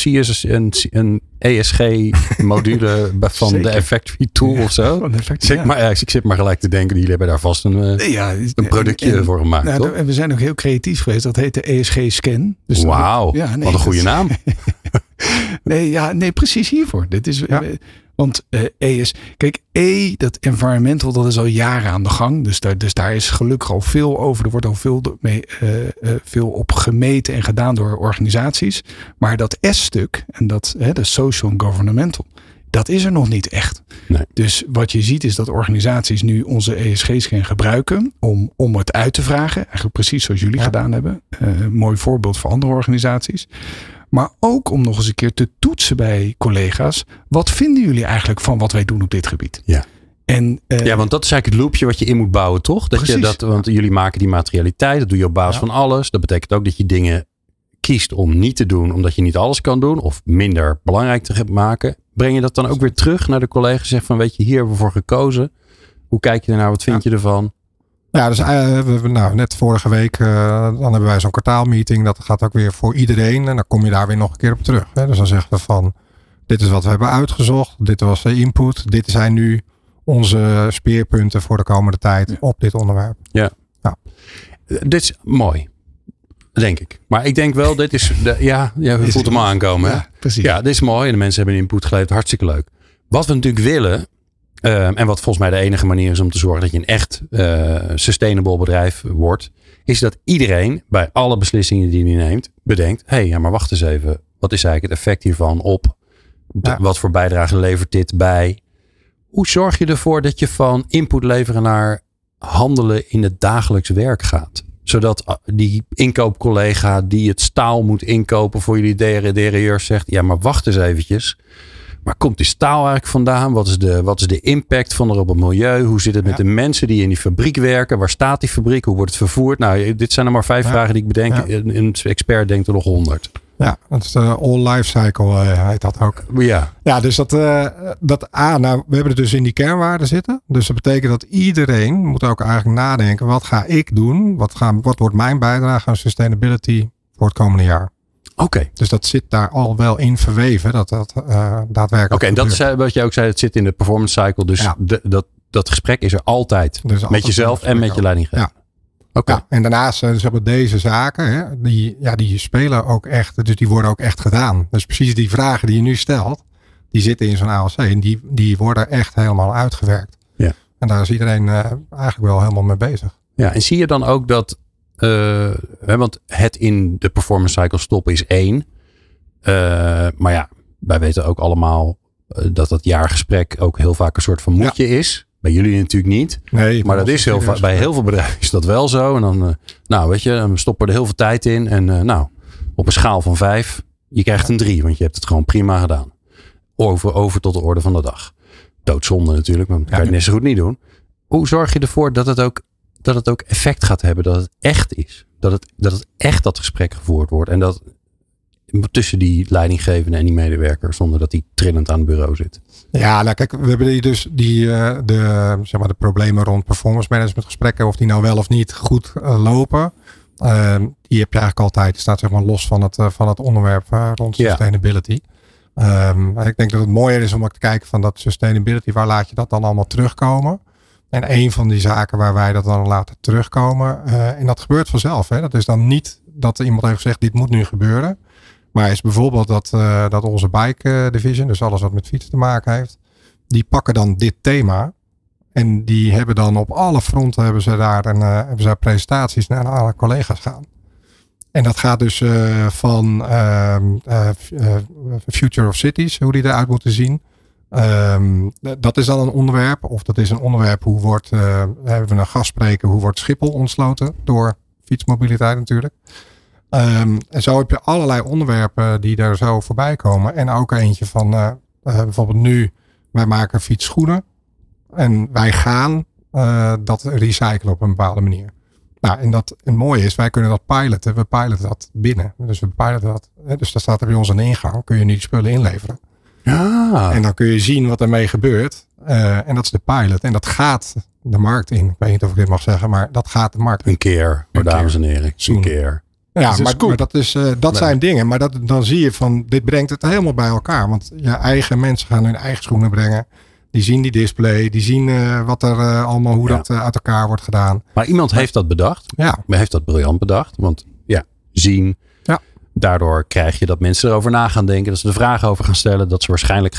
een ESG-module van de Effectory Tool of zo? Ik zit maar gelijk te denken, jullie hebben daar vast een productje voor gemaakt. Toch? En we zijn ook heel creatief geweest. Dat heet de ESG-scan. Dus wauw, wat een goede naam. Nee, precies hiervoor. Dit is, Want kijk, dat environmental, dat is al jaren aan de gang. Dus daar is gelukkig al veel over. Er wordt al veel op gemeten en gedaan door organisaties. Maar dat S-stuk, en de social and governmental, dat is er nog niet echt. Nee. Dus wat je ziet is dat organisaties nu onze ESG's gaan gebruiken om het uit te vragen. Eigenlijk precies zoals jullie gedaan hebben. Een mooi voorbeeld voor andere organisaties. Maar ook om nog eens een keer te toetsen bij collega's. Wat vinden jullie eigenlijk van wat wij doen op dit gebied? Ja. En, want dat is eigenlijk het loopje wat je in moet bouwen, toch? Want jullie maken die materialiteit. Dat doe je op basis van alles. Dat betekent ook dat je dingen kiest om niet te doen. Omdat je niet alles kan doen. Of minder belangrijk te maken. Breng je dat dan ook weer terug naar de collega's? Zeg van, weet je, hier hebben we voor gekozen. Hoe kijk je ernaar? Wat vind je ervan? Ja, dus net vorige week dan hebben wij zo'n kwartaalmeeting. Dat gaat ook weer voor iedereen. En dan kom je daar weer nog een keer op terug. Hè? Dus dan zeggen we van, dit is wat we hebben uitgezocht. Dit was de input. Dit zijn nu onze speerpunten voor de komende tijd op dit onderwerp. Ja. Dit is mooi. Denk ik. Maar ik denk wel, dit is... je voelt hem aankomen. Ja, precies. Ja, dit is mooi. En de mensen hebben een input geleverd. Hartstikke leuk. Wat we natuurlijk willen... en wat volgens mij de enige manier is om te zorgen dat je een echt sustainable bedrijf wordt. Is dat iedereen bij alle beslissingen die hij neemt bedenkt. Maar wacht eens even. Wat is eigenlijk het effect hiervan op? Wat voor bijdrage levert dit bij? Hoe zorg je ervoor dat je van input leveren naar handelen in het dagelijks werk gaat? Zodat die inkoopcollega die het staal moet inkopen voor jullie derailleurs zegt. Ja, maar wacht eens eventjes. Waar komt die staal eigenlijk vandaan? Wat is de impact van er op het milieu? Hoe zit het met de mensen die in die fabriek werken? Waar staat die fabriek? Hoe wordt het vervoerd? Nou, dit zijn er maar 5 vragen die ik bedenk. Ja. Een expert denkt er nog 100. Ja, dat is de all life cycle heet dat ook. Ja, dus we hebben het dus in die kernwaarden zitten. Dus dat betekent dat iedereen moet ook eigenlijk nadenken. Wat ga ik doen? Wat wordt mijn bijdrage aan sustainability voor het komende jaar? Oké. Dus dat zit daar al wel in verweven. Dat daadwerkelijk Oké, en dat is wat jij ook zei. Het zit in de performance cycle. Dus dat gesprek is er altijd. Dus met jezelf en met je leidinggever. Ja. Okay. Ja, en daarnaast hebben deze zaken, die spelen ook echt. Dus die worden ook echt gedaan. Dus precies die vragen die je nu stelt, die zitten in zo'n ALC. En die worden echt helemaal uitgewerkt. Ja. En daar is iedereen eigenlijk wel helemaal mee bezig. Ja, en zie je dan ook dat, want het in de performance cycle stoppen is 1. Maar ja, wij weten ook allemaal dat jaargesprek ook heel vaak een soort van moedje is. Bij jullie natuurlijk niet. Nee, maar dat is bij heel veel bedrijven is dat wel zo. En dan, dan stoppen we er heel veel tijd in. En op een schaal van 5, je krijgt een 3. Want je hebt het gewoon prima gedaan. Over tot de orde van de dag. Doodzonde natuurlijk, maar dat kan je net zo goed niet doen. Hoe zorg je ervoor dat het ook effect gaat hebben? Dat het echt is. Dat het echt dat gesprek gevoerd wordt. En dat tussen die leidinggevende en die medewerker. Zonder dat die trillend aan het bureau zit. Ja, nou kijk, we hebben dus de problemen rond performance management gesprekken. Of die nou wel of niet goed lopen. Die heb je eigenlijk altijd. Die staat zeg maar los van het onderwerp rond sustainability. Ik denk dat het mooier is om ook te kijken van dat sustainability. Waar laat je dat dan allemaal terugkomen? En een van die zaken waar wij dat dan laten terugkomen. En dat gebeurt vanzelf. Hè? Dat is dan niet dat iemand heeft gezegd dit moet nu gebeuren. Maar is bijvoorbeeld dat onze bike division, dus alles wat met fietsen te maken heeft, die pakken dan dit thema. En die hebben dan op alle fronten hebben ze presentaties naar alle collega's gaan. En dat gaat dus van Future of Cities, hoe die eruit moeten zien. Dat is dan een onderwerp. Of dat is een onderwerp, hebben we een gastspreker, hoe wordt Schiphol ontsloten door fietsmobiliteit natuurlijk. En zo heb je allerlei onderwerpen die daar zo voorbij komen. En ook eentje van bijvoorbeeld nu, wij maken fietsschoenen. En wij gaan dat recyclen op een bepaalde manier. Nou, en het mooie is, wij kunnen dat piloten. We piloten dat binnen. Dus we piloten dat. Dus daar staat er bij ons een ingang. Kun je nu die spullen inleveren. Ja. En dan kun je zien wat ermee gebeurt. En dat is de pilot. En dat gaat de markt in. Ik weet niet of ik dit mag zeggen, maar dat gaat de markt in. Een keer, dames en heren. Een keer. Ja, maar dat zijn dingen. Maar dan zie je van, dit brengt het helemaal bij elkaar. Want je eigen mensen gaan hun eigen schoenen brengen. Die zien die display. Die zien wat er allemaal, hoe dat uit elkaar wordt gedaan. Maar iemand heeft dat bedacht. Ja. Heeft dat briljant bedacht. Want zien. Ja. Daardoor krijg je dat mensen erover na gaan denken. Dat ze er vragen over gaan stellen. Dat ze waarschijnlijk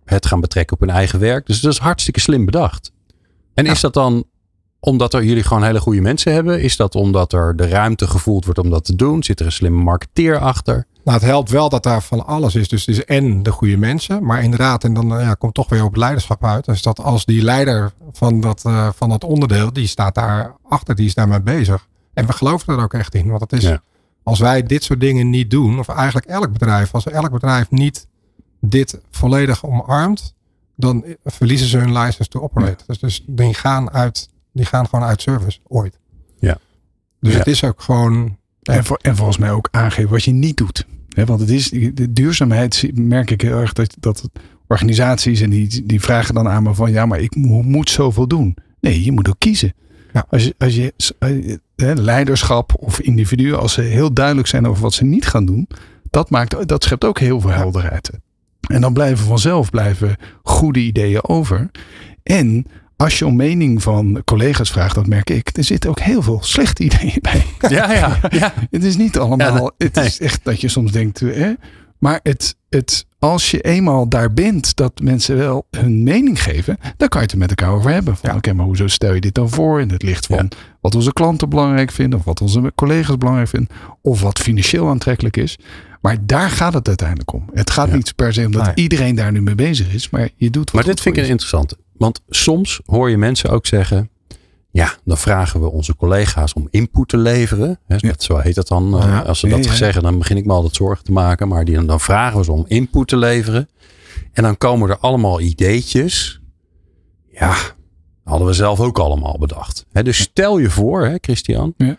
het gaan betrekken op hun eigen werk. Dus dat is hartstikke slim bedacht. En is dat dan omdat jullie gewoon hele goede mensen hebben? Is dat omdat er de ruimte gevoeld wordt om dat te doen? Zit er een slimme marketeer achter? Nou, het helpt wel dat daar van alles is. Dus het is en de goede mensen. Maar inderdaad, en dan komt toch weer op het leiderschap uit. Dus dat als die leider van dat onderdeel, die staat daar achter, die is daarmee bezig. En we geloven er ook echt in. Want het is, als wij dit soort dingen niet doen, of eigenlijk als elk bedrijf niet dit volledig omarmt, dan verliezen ze hun license to operate. Dus die gaan gewoon uit service ooit. Ja. Dus het is ook gewoon. En volgens mij ook aangeven wat je niet doet. Want het is de duurzaamheid, merk ik heel erg dat organisaties en die vragen dan aan me van ja, maar ik moet zoveel doen. Nee, je moet ook kiezen. Ja. Als je leiderschap of individuen, als ze heel duidelijk zijn over wat ze niet gaan doen, dat schept ook heel veel helderheid. En dan blijven goede ideeën over. En als je om mening van collega's vraagt, dat merk ik, er zitten ook heel veel slechte ideeën bij. Ja. Het is niet allemaal, het is echt dat je soms denkt, maar als je eenmaal daar bent dat mensen wel hun mening geven, dan kan je het er met elkaar over hebben. Oké, maar hoezo stel je dit dan voor in het licht van wat onze klanten belangrijk vinden, of wat onze collega's belangrijk vinden, of wat financieel aantrekkelijk is. Maar daar gaat het uiteindelijk om. Het gaat niet per se omdat iedereen daar nu mee bezig is, maar je doet wat. Maar dit vind ik een interessante. Want soms hoor je mensen ook zeggen, ja, dan vragen we onze collega's om input te leveren. Zo heet dat dan. Als ze dat zeggen, dan begin ik me altijd zorgen te maken. Maar dan vragen we ze om input te leveren. En dan komen er allemaal ideetjes. Ja, hadden we zelf ook allemaal bedacht. Dus stel je voor, Christian. Ja.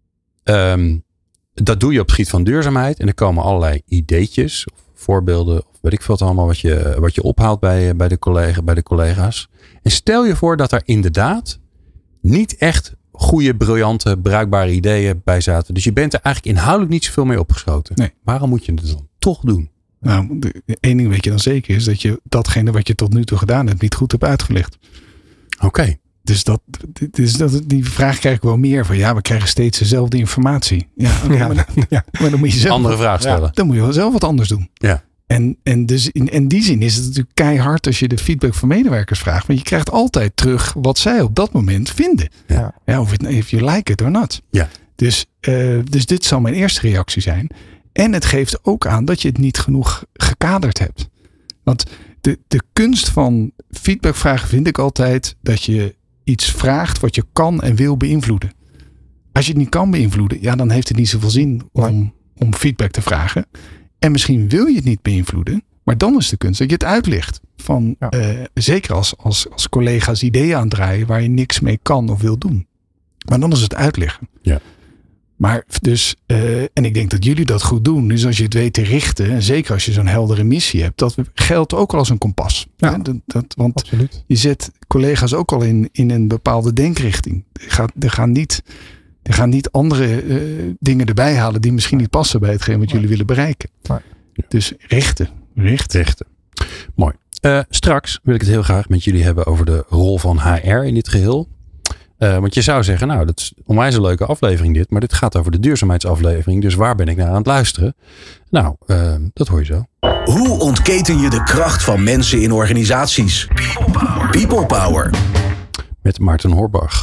Dat doe je op het gebied van duurzaamheid. En er komen allerlei ideetjes of voorbeelden. Of weet ik veel het allemaal wat je ophaalt bij de collega's. En stel je voor dat er inderdaad niet echt goede, briljante, bruikbare ideeën bij zaten. Dus je bent er eigenlijk inhoudelijk niet zoveel mee opgeschoten. Nee. Waarom moet je het dan toch doen? Nou, één ding weet je dan zeker is dat je datgene wat je tot nu toe gedaan hebt niet goed hebt uitgelegd. Oké. Dus die vraag krijg ik wel meer van. Ja, we krijgen steeds dezelfde informatie. Maar dan moet je zelf andere vraag stellen. Dan moet je wel zelf wat anders doen. Ja. En dus in die zin is het natuurlijk keihard als je de feedback van medewerkers vraagt. Want je krijgt altijd terug wat zij op dat moment vinden. Ja. Of you like it or not. Ja. Dus dit zal mijn eerste reactie zijn. En het geeft ook aan dat je het niet genoeg gekaderd hebt. Want de kunst van feedbackvragen vind ik altijd dat je iets vraagt wat je kan en wil beïnvloeden. Als je het niet kan beïnvloeden, ja, dan heeft het niet zoveel zin om feedback te vragen. En misschien wil je het niet beïnvloeden, maar dan is de kunst dat je het uitlegt. Zeker als collega's ideeën aandraaien waar je niks mee kan of wil doen. Maar dan is het uitleggen. Ja. Maar dus, en ik denk dat jullie dat goed doen. Dus als je het weet te richten, en zeker als je zo'n heldere missie hebt, dat geldt ook al als een kompas. Ja, want absoluut. Je zet collega's ook al in een bepaalde denkrichting. Er gaan niet andere dingen erbij halen die misschien niet passen bij hetgeen wat jullie willen bereiken. Ja. Dus richten. Mooi. Straks wil ik het heel graag met jullie hebben over de rol van HR in dit geheel. Want je zou zeggen, nou, dat is onwijs een leuke aflevering dit. Maar dit gaat over de duurzaamheidsaflevering. Dus waar ben ik naar aan het luisteren? Nou, dat hoor je zo. Hoe ontketen je de kracht van mensen in organisaties? People Power. Met Maarten Horbach.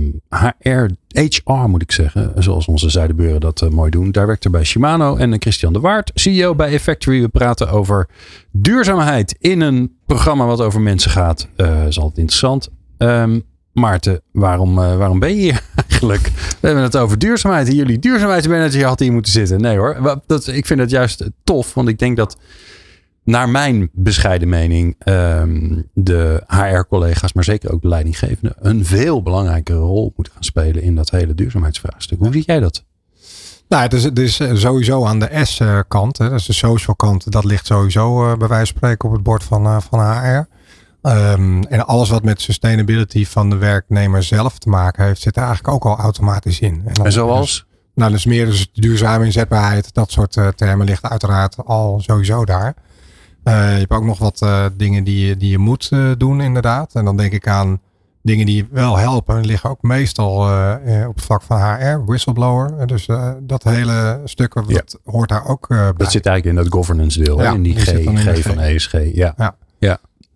HR moet ik zeggen. Zoals onze Zuidenburen dat mooi doen. Director bij Shimano. En Christian de Waard, CEO bij Effectory. We praten over duurzaamheid in een programma wat over mensen gaat. Is altijd interessant. Maarten, waarom ben je hier eigenlijk? We hebben het over duurzaamheid. En jullie duurzaamheidsmanager had hier moeten zitten. Nee hoor, ik vind het juist tof. Want ik denk dat, naar mijn bescheiden mening, de HR-collega's, maar zeker ook de leidinggevenden, een veel belangrijkere rol moeten gaan spelen in dat hele duurzaamheidsvraagstuk. Hoe zie jij dat? Nou, het is sowieso aan de S-kant. Dus de social kant, dat ligt sowieso bij wijze van spreken op het bord van HR. En alles wat met sustainability van de werknemer zelf te maken heeft, zit er eigenlijk ook al automatisch in. En zoals? Dus meer dus duurzame inzetbaarheid, dat soort termen ligt uiteraard al sowieso daar. Je hebt ook nog wat dingen die je moet doen inderdaad. En dan denk ik aan dingen die wel helpen. Die liggen ook meestal op het vlak van HR, whistleblower. Dus dat hele stuk, hoort daar ook bij. Dat zit eigenlijk in dat governance deel, in die G van ESG. Ja.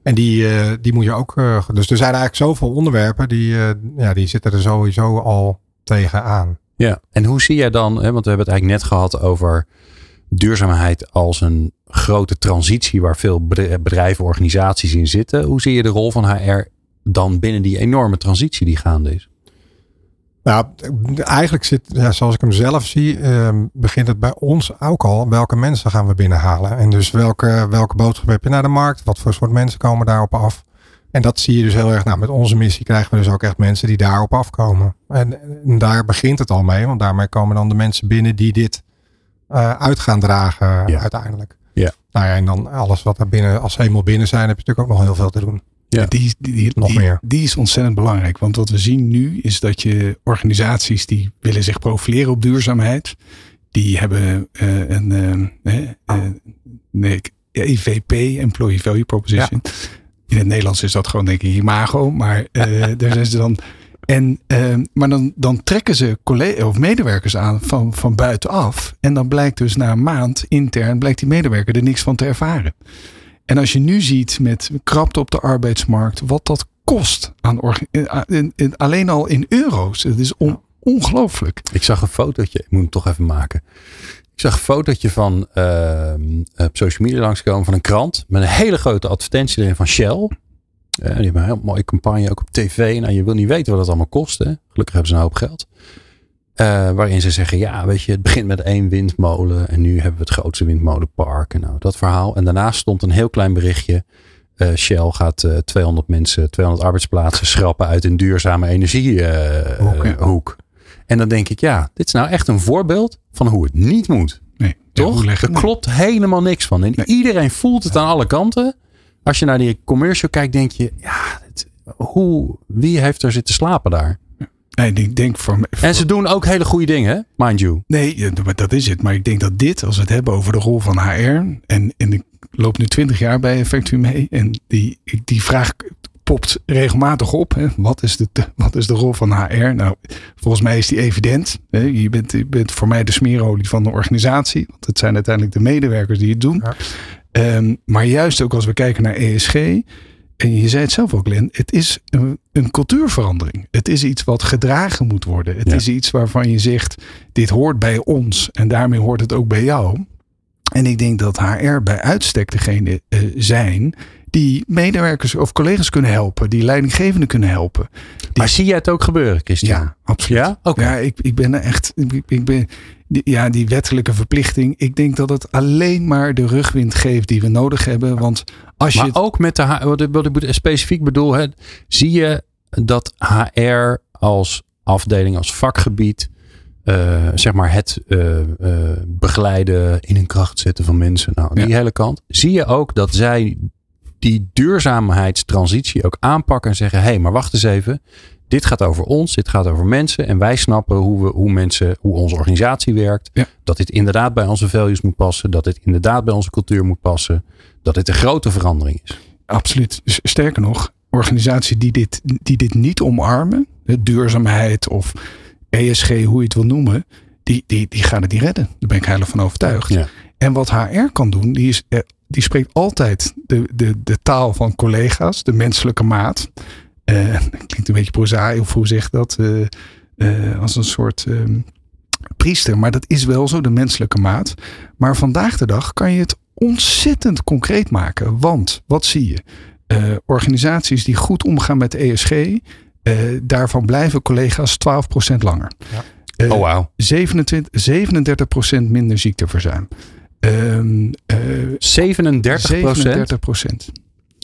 En die moet je ook... dus er zijn eigenlijk zoveel onderwerpen die zitten er sowieso al tegenaan. Ja, en hoe zie jij dan, want we hebben het eigenlijk net gehad over duurzaamheid als een grote transitie waar veel bedrijven, organisaties in zitten. Hoe zie je de rol van HR dan binnen die enorme transitie die gaande is? Nou, eigenlijk zoals ik hem zelf zie, begint het bij ons ook al. Welke mensen gaan we binnenhalen? En dus welke boodschap heb je naar de markt? Wat voor soort mensen komen daarop af? En dat zie je dus heel erg. Met onze missie krijgen we dus ook echt mensen die daarop afkomen. En daar begint het al mee. Want daarmee komen dan de mensen binnen die dit uit gaan dragen uiteindelijk. Ja. Nou ja, en dan alles wat er binnen, als ze eenmaal binnen zijn, heb je natuurlijk ook nog heel veel te doen. Ja, die is ontzettend belangrijk. Want wat we zien nu is dat je organisaties die willen zich profileren op duurzaamheid. Die hebben EVP, Employee Value Proposition. Ja. In het Nederlands is dat gewoon denk ik imago. Maar daar zijn ze dan. Maar dan trekken ze collega's of medewerkers aan van buitenaf. En dan blijkt dus na een maand intern blijkt die medewerker er niks van te ervaren. En als je nu ziet met krapte op de arbeidsmarkt, wat dat kost alleen al in euro's. Het is ongelooflijk. Ik zag een fotootje, ik moet hem toch even maken. Ik zag een fotootje van op social media langskomen van een krant met een hele grote advertentie erin van Shell. Die hebben een heel mooie campagne ook op tv. Nou, je wil niet weten wat het allemaal kost. Hè? Gelukkig hebben ze een hoop geld. Waarin ze zeggen, ja, weet je, het begint met 1 windmolen. En nu hebben we het grootste windmolenpark. En nou, dat verhaal. En daarnaast stond een heel klein berichtje. Shell gaat 200 arbeidsplaatsen schrappen uit een duurzame energiehoek. En dan denk ik, ja, dit is nou echt een voorbeeld van hoe het niet moet. Nee, toch? Er klopt helemaal niks van. En iedereen voelt het aan alle kanten. Als je naar die commercial kijkt, denk je, ja, wie heeft er zitten slapen daar? Nee, ik denk en ze doen ook hele goede dingen, mind you. Nee, dat is het. Maar ik denk dat dit, als we het hebben over de rol van HR. En ik loop nu 20 jaar bij Effectue mee. En die vraag popt regelmatig op. Hè. Wat is de rol van HR? Nou, volgens mij is die evident. Hè. Je bent voor mij de smeerolie van de organisatie. Want het zijn uiteindelijk de medewerkers die het doen. Ja. Maar juist ook als we kijken naar ESG. En je zei het zelf ook, Glenn. Het is een cultuurverandering. Het is iets wat gedragen moet worden. Het is iets waarvan je zegt, dit hoort bij ons. En daarmee hoort het ook bij jou. En ik denk dat HR bij uitstek degene zijn die medewerkers of collega's kunnen helpen. Die leidinggevenden kunnen helpen. Maar zie jij het ook gebeuren, Christian? Ja, absoluut. Ja? Okay. Ja, ik ben er echt. Die wettelijke verplichting. Ik denk dat het alleen maar de rugwind geeft die we nodig hebben. Want als maar ook met wat ik specifiek bedoel. Zie je dat HR als afdeling, als vakgebied. Zeg maar het begeleiden, in een kracht zetten van mensen. Nou, die hele kant. Zie je ook dat zij die duurzaamheidstransitie ook aanpakken en zeggen, hé, maar wacht eens even. Dit gaat over ons, dit gaat over mensen. En wij snappen hoe onze organisatie werkt. Ja. Dat dit inderdaad bij onze values moet passen. Dat dit inderdaad bij onze cultuur moet passen. Dat dit een grote verandering is. Absoluut. Sterker nog, organisaties die dit niet omarmen. Duurzaamheid of ESG, hoe je het wil noemen. Die gaan het niet redden. Daar ben ik heilig van overtuigd. Ja. En wat HR kan doen, die spreekt altijd de taal van collega's. De menselijke maat. Klinkt een beetje prozaïs, of hoe zeg dat? Als een soort priester. Maar dat is wel zo, de menselijke maat. Maar vandaag de dag kan je het ontzettend concreet maken. Want, wat zie je? Organisaties die goed omgaan met ESG. Daarvan blijven collega's 12% langer. Ja. Oh, wow. 37% minder ziekteverzuim. 37%? 37%.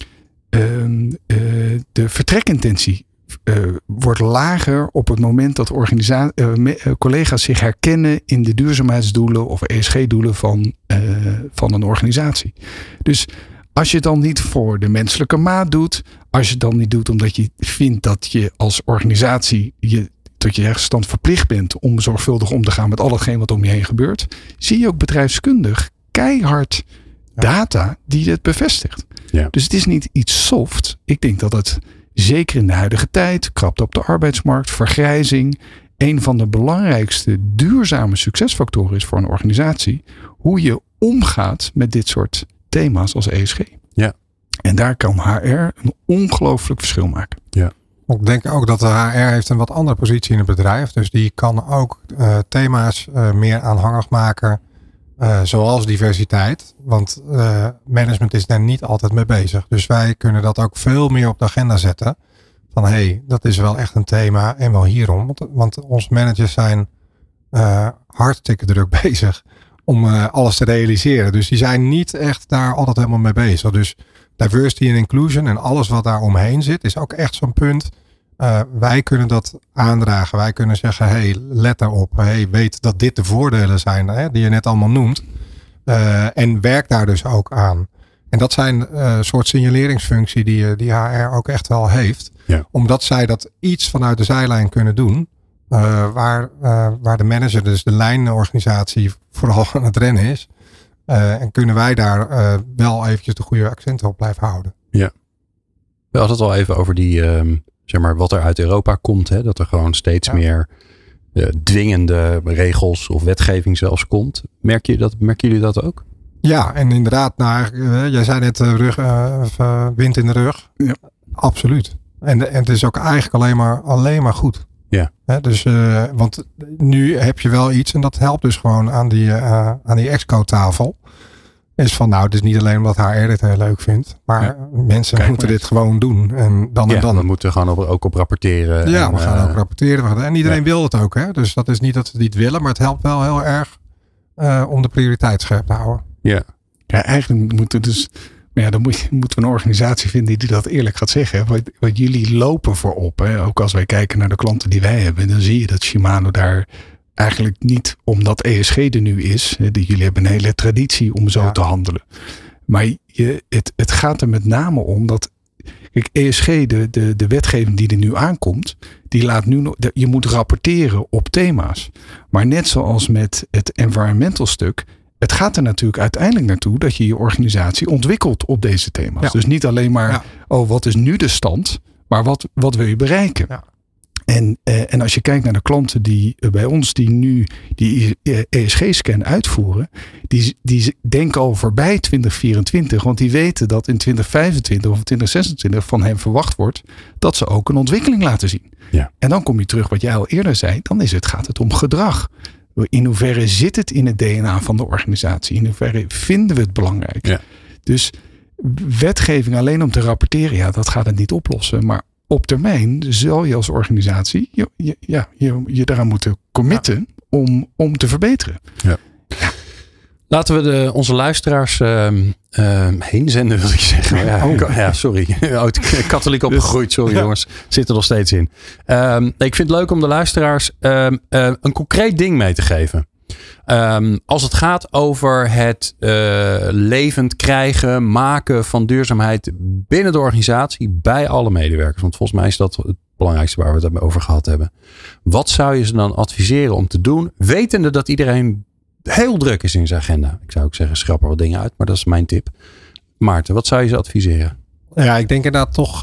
De vertrekintentie wordt lager op het moment dat collega's zich herkennen in de duurzaamheidsdoelen of ESG-doelen van een organisatie. Dus als je het dan niet voor de menselijke maat doet, als je het dan niet doet omdat je vindt dat je als organisatie tot je stand verplicht bent om zorgvuldig om te gaan met al hetgeen wat om je heen gebeurt, zie je ook bedrijfskundig keihard data die het bevestigt. Ja. Dus het is niet iets soft. Ik denk dat het zeker in de huidige tijd, krapte op de arbeidsmarkt, vergrijzing, een van de belangrijkste duurzame succesfactoren is voor een organisatie. Hoe je omgaat met dit soort thema's als ESG. Ja. En daar kan HR een ongelooflijk verschil maken. Ja. Ik denk ook dat de HR heeft een wat andere positie in het bedrijf. Dus die kan ook thema's meer aanhangig maken. Zoals diversiteit. Want management is daar niet altijd mee bezig. Dus wij kunnen dat ook veel meer op de agenda zetten. Van dat is wel echt een thema. En wel hierom. Want onze managers zijn hartstikke druk bezig. Om alles te realiseren. Dus die zijn niet echt daar altijd helemaal mee bezig. Dus diversity en inclusion en alles wat daar omheen zit. Is ook echt zo'n punt. Wij kunnen dat aandragen. Wij kunnen zeggen, let daarop. Weet dat dit de voordelen zijn die je net allemaal noemt. En werk daar dus ook aan. En dat zijn soort signaleringsfunctie die HR ook echt wel heeft. Ja. Omdat zij dat iets vanuit de zijlijn kunnen doen. Waar de manager, dus de lijnorganisatie, vooral aan het rennen is. En kunnen wij daar wel eventjes de goede accenten op blijven houden. Ja. We hadden het al even over die... wat er uit Europa komt. Hè? Dat er gewoon steeds meer dwingende regels of wetgeving zelfs komt. Merken jullie dat ook? Ja, en inderdaad, jij zei net wind in de rug. Ja. Absoluut. En het is ook eigenlijk alleen maar goed. Ja. Dus, want nu heb je wel iets en dat helpt dus gewoon aan die exco-tafel. Is van het is niet alleen omdat HR dit heel leuk vindt. Maar mensen moeten dit gewoon doen. En dan. We moeten gewoon ook op rapporteren. Ja, we gaan ook rapporteren. En iedereen wil het ook. Hè? Dus dat is niet dat ze het niet willen. Maar het helpt wel heel erg om de prioriteit scherp te houden. Ja. Ja, eigenlijk moeten dus... Maar dan moeten we een organisatie vinden die dat eerlijk gaat zeggen. Wat jullie lopen voorop. Hè? Ook als wij kijken naar de klanten die wij hebben. Dan zie je dat Shimano daar... Eigenlijk niet omdat ESG er nu is. Jullie hebben een hele traditie om zo te handelen. Maar het gaat er met name om dat... Kijk, ESG, de wetgeving die er nu aankomt... Die laat nu nog... Je moet rapporteren op thema's. Maar net zoals met het environmental stuk... Het gaat er natuurlijk uiteindelijk naartoe... dat je je organisatie ontwikkelt op deze thema's. Ja. Dus niet alleen maar... wat is nu de stand? Maar wat wil je bereiken? Ja. En als je kijkt naar de klanten die bij ons die nu die ESG-scan uitvoeren, die denken al voorbij 2024, want die weten dat in 2025 of 2026 van hen verwacht wordt dat ze ook een ontwikkeling laten zien. Ja. En dan kom je terug wat jij al eerder zei, dan gaat het om gedrag. In hoeverre zit het in het DNA van de organisatie? In hoeverre vinden we het belangrijk? Ja. Dus wetgeving alleen om te rapporteren, dat gaat het niet oplossen, maar op termijn zal je als organisatie je daaraan moeten committen om te verbeteren. Ja. Laten we onze luisteraars heen zenden, wil ik zeggen. Sorry. Katholiek opgegroeid, sorry jongens. Zit er nog steeds in. Ik vind het leuk om de luisteraars een concreet ding mee te geven. Als het gaat over het levend krijgen, maken van duurzaamheid binnen de organisatie bij alle medewerkers. Want volgens mij is dat het belangrijkste waar we het over gehad hebben. Wat zou je ze dan adviseren om te doen? Wetende dat iedereen heel druk is in zijn agenda. Ik zou ook zeggen, schrap er wat dingen uit, maar dat is mijn tip. Maarten, wat zou je ze adviseren? Ja, ik denk inderdaad toch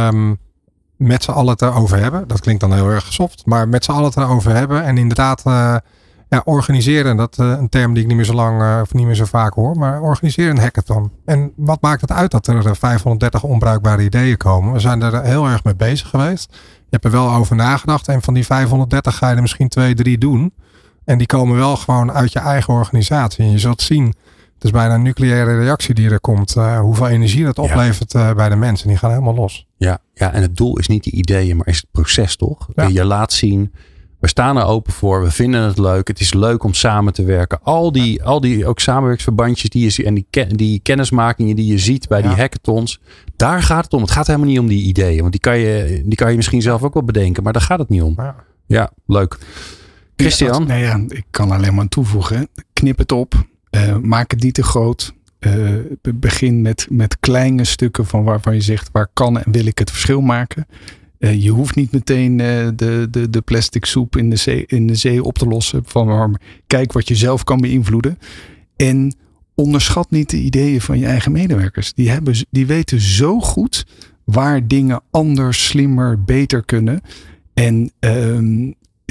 met z'n allen het erover hebben. Dat klinkt dan heel erg soft, maar met z'n allen het erover hebben. En inderdaad... organiseren, dat een term die ik niet meer zo lang of niet meer zo vaak hoor, maar organiseren een hackathon. En wat maakt het uit dat er 530 onbruikbare ideeën komen? We zijn er heel erg mee bezig geweest. Je hebt er wel over nagedacht en van die 530 ga je er misschien 2-3 doen. En die komen wel gewoon uit je eigen organisatie. En je zult zien, het is bijna een nucleaire reactie die er komt. Hoeveel energie dat oplevert bij de mensen. Die gaan helemaal los. Ja, en het doel is niet die ideeën, maar is het proces toch? Ja. Je laat zien... We staan er open voor. We vinden het leuk. Het is leuk om samen te werken. Al die ook samenwerksverbandjes die je ziet. En die kennismakingen die je ziet bij die hackathons. Daar gaat het om. Het gaat helemaal niet om die ideeën. Want die kan je misschien zelf ook wel bedenken. Maar daar gaat het niet om. Ja, leuk. Christian? Ik kan alleen maar toevoegen. Knip het op. Maak het niet te groot. Begin met kleine stukken van waarvan je zegt. Waar kan en wil ik het verschil maken? Je hoeft niet meteen de plastic soep in de zee op te lossen. Kijk wat je zelf kan beïnvloeden. En onderschat niet de ideeën van je eigen medewerkers. Die weten zo goed waar dingen anders, slimmer, beter kunnen. En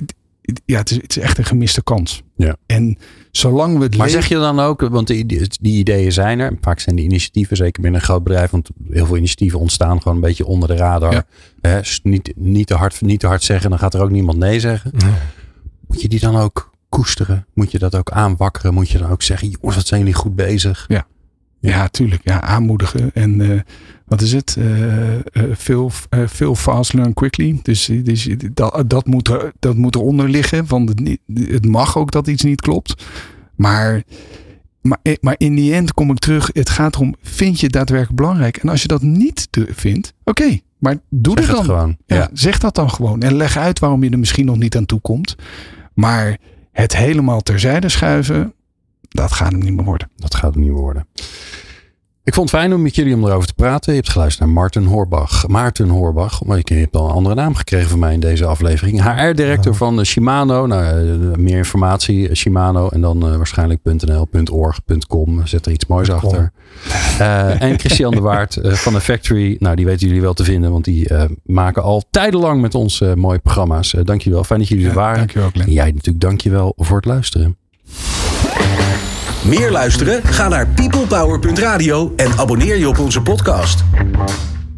het is echt een gemiste kans. Ja. En zolang we het Maar zeg je dan ook, want die ideeën zijn er. Vaak zijn die initiatieven, zeker binnen een groot bedrijf. Want heel veel initiatieven ontstaan gewoon een beetje onder de radar. Ja. Niet te hard zeggen, dan gaat er ook niemand nee zeggen. Ja. Moet je die dan ook koesteren? Moet je dat ook aanwakkeren? Moet je dan ook zeggen, jongens, wat zijn jullie goed bezig? Ja, tuurlijk. Ja, aanmoedigen. En wat is het? Veel fast, learn quickly. Dus dat moet eronder liggen. Want het mag ook dat iets niet klopt. Maar in die end kom ik terug. Het gaat erom, vind je het daadwerkelijk belangrijk? En als je dat niet vindt, oké. Maar doe zeg het dan. Gewoon. Ja, zeg dat dan gewoon. En leg uit waarom je er misschien nog niet aan toe komt. Maar het helemaal terzijde schuiven, dat gaat hem niet meer worden. Dat gaat hem niet meer worden. Ik vond het fijn om met jullie om erover te praten. Je hebt geluisterd naar Maarten Horbach. Maar je hebt al een andere naam gekregen van mij in deze aflevering. HR-director van Shimano. Meer informatie, Shimano. En dan waarschijnlijk .nl.org.com. Zet er iets moois achter. En Christian de Waard van The Factory. Nou, die weten jullie wel te vinden. Want die maken al tijdenlang met ons mooie programma's. Dank jullie wel. Fijn dat jullie er waren. Dankjewel, Glenn. En jij natuurlijk dankjewel voor het luisteren. Meer luisteren? Ga naar peoplepower.radio en abonneer je op onze podcast.